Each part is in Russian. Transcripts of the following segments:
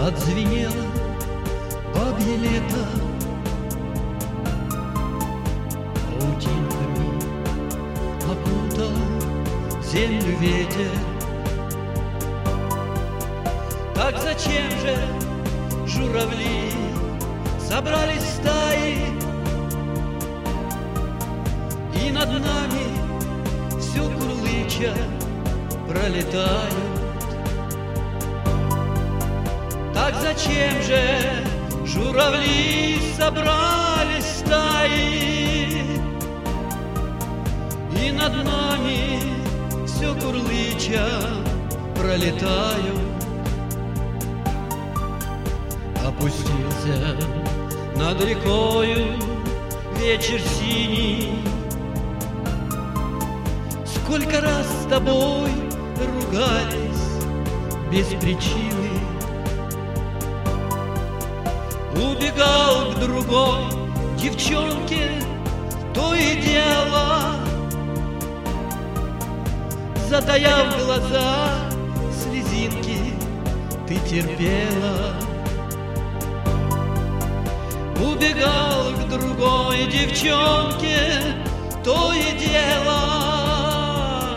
Отзвенело бабье лето паутинками, окутал землю ветер. Так зачем же журавли собрались в стаи, и над нами все курлыча пролетают? Так зачем же журавли собрались в стаи, и над нами все курлыча пролетают? Опустился над рекою вечер синий. Сколько раз с тобой ругались без причины. Убегал к другой девчонке, то и дело, затаяв глаза, слезинки ты терпела. Убегал к другой девчонке, то и дело,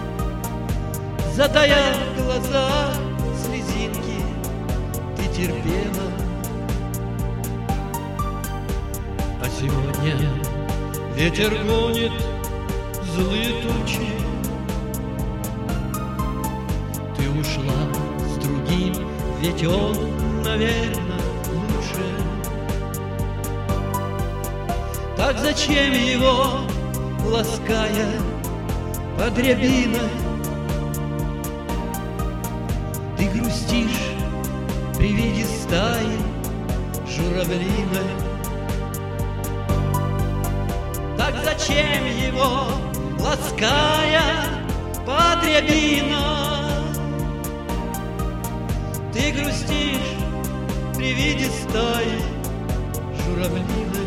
затаяв глаза, слезинки ты терпела. А сегодня ветер гонит злые тучи. Ты ушла с другим, ведь он, наверное, лучше. Так зачем его, лаская под рябиной, ты грустишь при виде стаи журавлиной? Так зачем его, лаская под рябиной, ты грустишь при виде стаи журавлиной?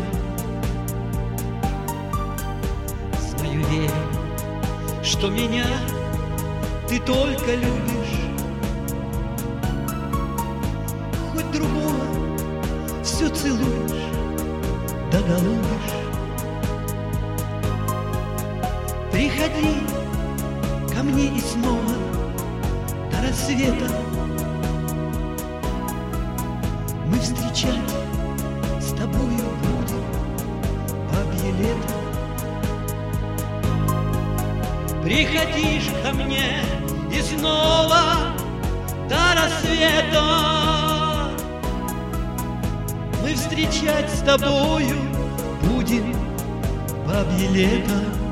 Знаю, верю, что меня ты только любишь, хоть другого все целуешь да голубишь. Приходи ко мне и снова до рассвета мы встречать с тобою будем бабье лето. Приходишь ко мне и снова до рассвета мы встречать с тобою будем бабье лето.